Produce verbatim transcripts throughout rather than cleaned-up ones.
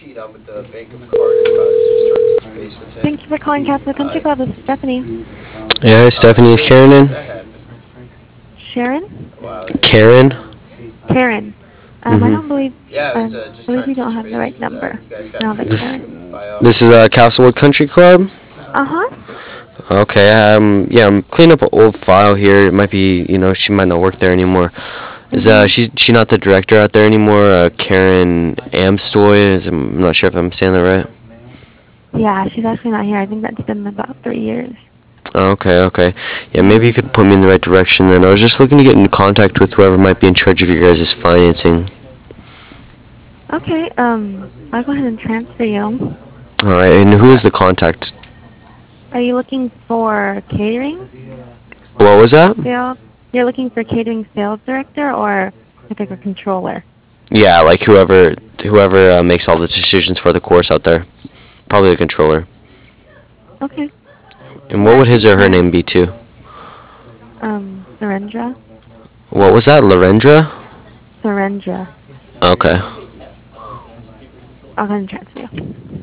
Thank you for calling Castle Country Club. This is Stephanie. Yeah, hi, Stephanie. Is Karen in? Sharon? Karen? Karen. Um, I Mm-hmm. don't believe, I believe you don't have the right number. No, the This, Karen. this is uh, Castlewood Country Club? Uh-huh. Okay, um, yeah, I'm cleaning up an old file here. It might be, you know, she might not work there anymore. Is uh, Mm-hmm. she she not the director out there anymore? Uh, Karen Amstoy? Is, I'm not sure if I'm saying that right. Yeah, she's actually not here. I think that's been about three years. Oh, okay, okay. Yeah, maybe Mm-hmm. you could point me in the right direction then. I was just looking to get in contact with whoever might be in charge of your guys' financing. Okay, um, I'll go ahead and transfer you. Alright, and who is the contact? Are you looking for catering What was that? sales? You're looking for catering sales director or like a controller? Yeah, like whoever whoever uh, makes all the decisions for the course out there. Probably the controller. Okay. And Yeah, what I would can his or her trans, name be too? um, Surendra. What was that? Larendra? Surendra. Okay. I'll go ahead and transfer you.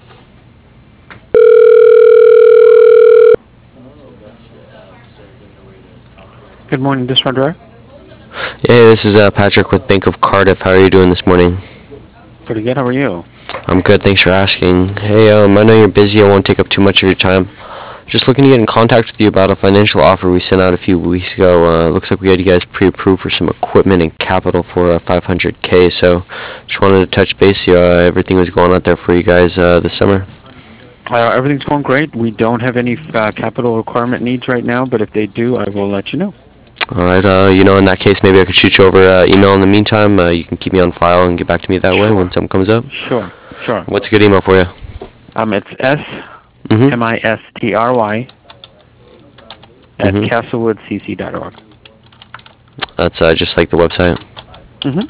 Good morning, this one Roy. Hey, this is uh, Patrick with Bank of Cardiff. How are you doing this morning? Pretty good. How are you? I'm good, thanks for asking. Hey, um, I know you're busy. I won't take up too much of your time. Just looking to get in contact with you about a financial offer we sent out a few weeks ago. Uh, looks like we had you guys pre-approved for some equipment and capital for uh, five hundred K. So, just wanted to touch base. See how uh, everything was going out there for you guys uh, this summer. Uh, everything's going great. We don't have any uh, capital requirement needs right now, but if they do, I will let you know. All right. Uh, you know, in that case, maybe I could shoot you over uh, email in the meantime. Uh, you can keep me on file and get back to me that way when Sure. something comes up. Sure. Sure. What's a good email for you? Um, it's S Mm-hmm. M I S T R Y at Mm-hmm. castlewood c c dot org. That's uh, just like the website. Mm-hmm.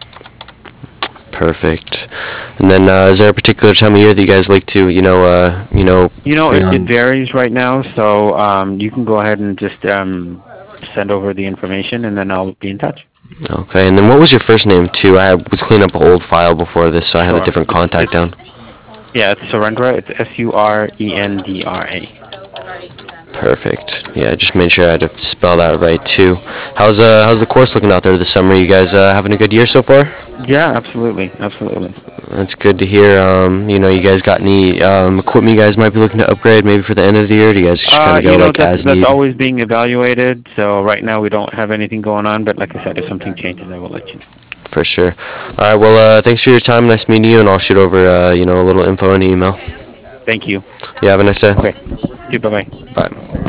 Perfect. And then, uh, is there a particular time of year that you guys like to, you know, uh, you know? You know, it, it Um, varies right now, so um, you can go ahead and just um, send over the information, and then I'll be in touch. okay. And then, what was your first name too? I was cleaning up an old file before this, so I had a Sure. different It's, contact it's down. yeah, it's Surendra. It's S U R E N D R A. Perfect. Yeah, I just made sure I had to spell that right too. How's uh, how's the course looking out there this summer? You guys uh, having a good year so far? Yeah, absolutely, absolutely. That's good to hear. Um, you know, you guys got any um, equipment you guys might be looking to upgrade maybe for the end of the year? Or do you guys just kind Uh, of go you know, like that's as that's need? always being evaluated. So right now we don't have anything going on. But like I said, if something changes, I will let you know. For sure. All right. Well, uh, thanks for your time. Nice meeting you, and I'll shoot over uh, you know a little info in the email. Thank you. Yeah. Have a nice day. Okay. Bye bye. Bye.